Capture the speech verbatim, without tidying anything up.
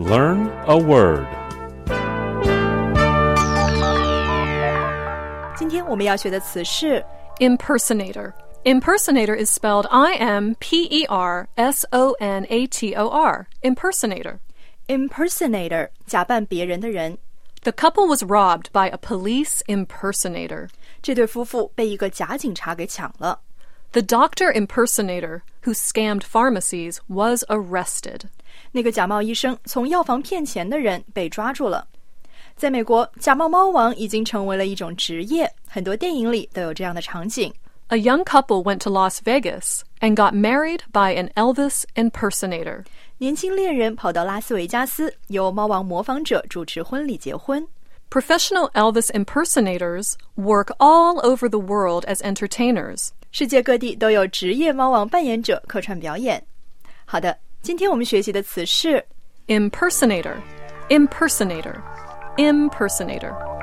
Learn a word. 今天我们要学的词是 Impersonator.Impersonator is spelled I M P E R S O N A T O R. Impersonator. Impersonator 假扮别人的人。 The couple was robbed by a police impersonator. 这对夫妇被一个假警察给抢了。 The doctor impersonator, who scammed pharmacies, was arrested. 那个假冒医生从药房骗钱的人被抓住了。在美国，假冒猫王已经成为了一种职业，很多电影里都有这样的场景。 A young couple went to Las Vegas and got married by an Elvis impersonator. 年轻恋人跑到拉斯维加斯，由猫王模仿者主持婚礼结婚。 Professional Elvis impersonators work all over the world as entertainers. 世界各地都有职业猫王扮演者客串表演。好的，今天我们学习的词是 Impersonator. Impersonator. Impersonator.